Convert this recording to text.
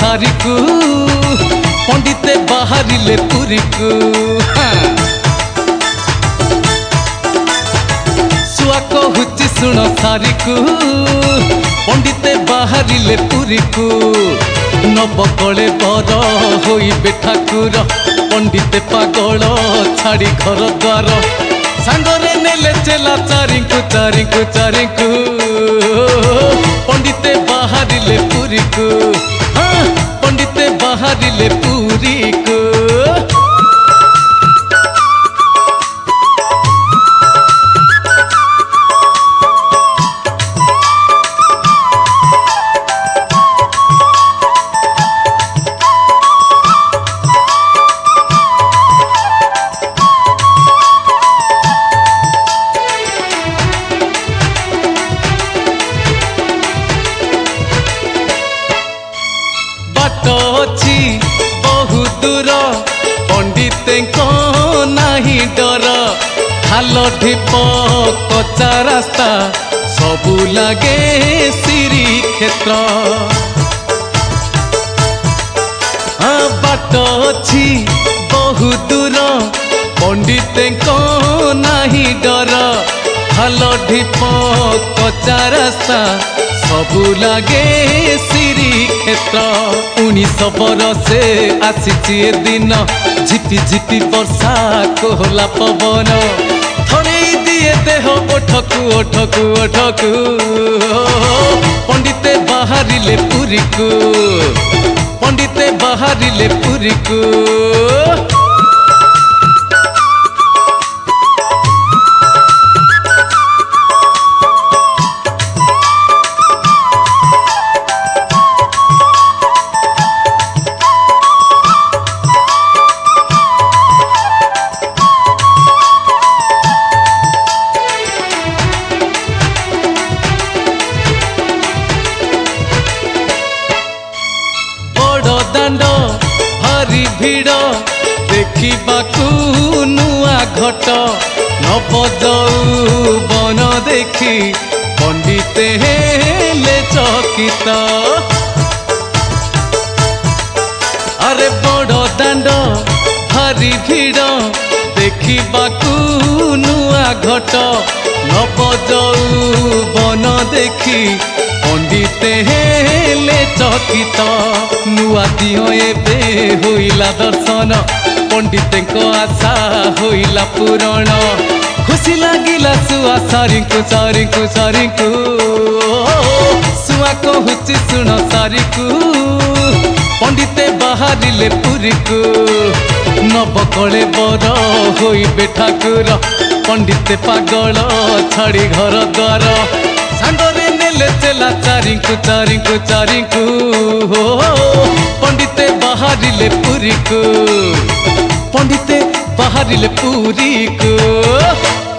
सारी को पंडिते बाहरिले पुरी को सुआ कहूची शुण सारी को पंडिते बाहरिले पुरी को नबकले बर होइबे ठाकुर पंडिते पागल छाड़ी घर द्वार सांगरे नेले चेला चारिंकु चारिंकु चारिंकु पंडिते बाहरिले पुरी को पंडिते बाहरिले पुरी को बहु दूर पंडिते को नहीं डर खाल ढीप कच्चा रास्ता सबू लगे श्री क्षेत्र बाट अच्छी बहु दूर पंडिते को नहीं डर खाल ढीप कच्चा रास्ता सबू लगे श्री क्षेत्र 19 बरसे आसी दिन झिपि झिपि वर्षा कोहला पवन थरे दिए देह ओठकू ओठकू ओठकू पंडिते बाहरिले पुरी को पंडिते बाहरिले पुरी को दांड भारी भीड़ देखा नुआ घट नबजाऊ बन देखी पंडिते हेले चकित अरे बड़ दांड भारी भीड़ देखा नुआ घट नबजाऊ बन देखी पंडिते हेले चकित नुआ दिह एबे होइला दर्शन पंडिते को आशा होइला पूरण खुशी लागिला सुआ सारिंकु सारिंकु सारिंकु सुआ कहूची शुण सारी को पंडिते बाहरिले पुरी को नबकले बर होइबे ठाकुर पंडिते पागल छाड़ी घर द्वार सांगरे नेले चेला चारिंकु चारिंकु चारिंकु पंडिते बाहरिले पुरी को पंडिते बाहरिले पुरी को।